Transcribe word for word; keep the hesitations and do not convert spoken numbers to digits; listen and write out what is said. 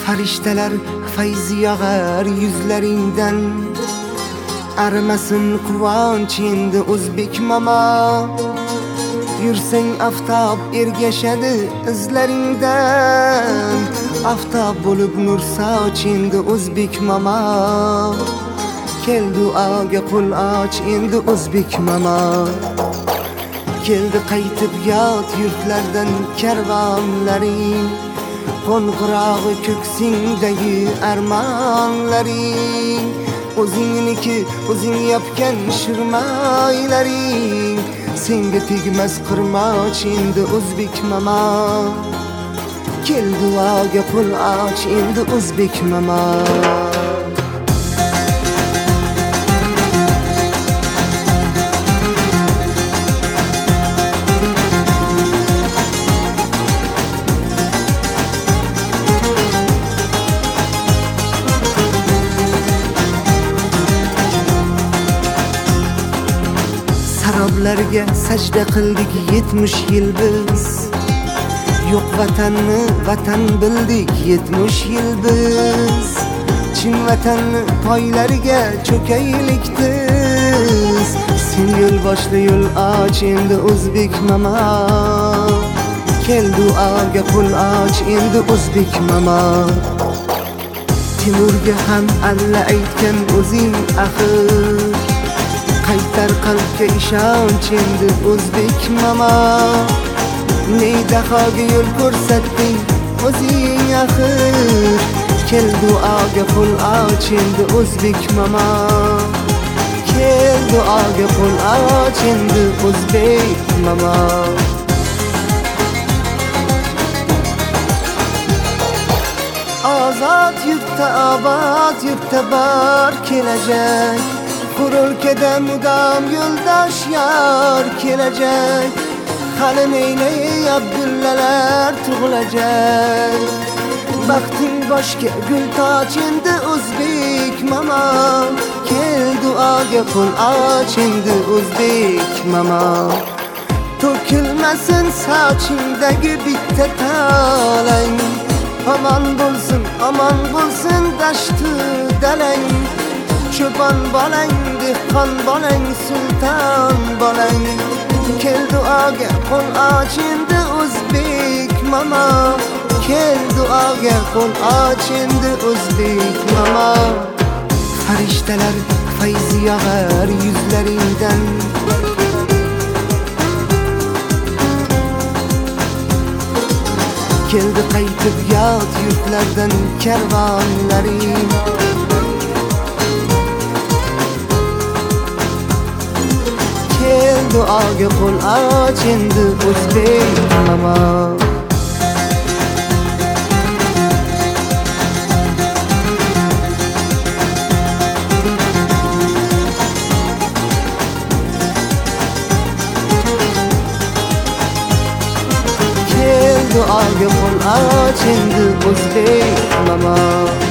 Farishtalar fayzi yog'ar yuzlaringdan, arimasin quvonch endi o'zbek mamo. Yursang aftob ergashadi izlaringdan, aftob bo'lib nur soch endi o'zbek mamo. Kel duoga qo'l och endi o'zbek mamo. Keldi qaytib yot yurtlardan karvonlaring, qo'ng'irog'i ko'ksingdagi armonlaring. O'zingniki o'zing yopgan shirmoylaring, senga tegmas qirmoch endi o'zbek mamo. Kel duoga qo'l och endi o'zbek mamo. Saroblarga sajda qildik yetmish yil biz, yo'q vatanni vatan bildik yetmish yil biz. Chin vatanni poylariga cho'kaylik tiz, sen yo'l boshla yo'l och endi o'zbek mamo. Kel duoga qo'l och endi o'zbek mamo. Timurga ham alla aytgan o'zing axir, qaytar qalbga ishonch endi o'zbek mamo. Neydahoga yo'l ko'rsatding o'zing axir, kel duoga qo'l och endi o'zbek mamo. Kel duoga qo'l och endi o'zbek mamo. Ozod yurtda obod yurtda bor kelajak, Qurulkada mudom yo'ldosh yor kelajak. Hali neynay Abdullalar tug'ilajak. Baxting boshga gul toch endi o'zbek mamo. Kel duoga qo'l och endi o'zbek mamo. To'kilmasin sochingdagi bitta talang, omon bo'lsin omon bo'lsin dashtu dalang. Cho'pon bolang, dehqon bolang, sulton bolang. Kel duoga qo'l och endi o'zbek mamo. Kel duoga qo'l och endi o'zbek mamo. Farishtalar fayzi yog'ar yuzlaringdan, keldi qaytib yot yurtlardan karvonlaring. Kel duoga qo'l och endi o'zbek mamo. Kel duoga qo'l och endi o'zbek mamo.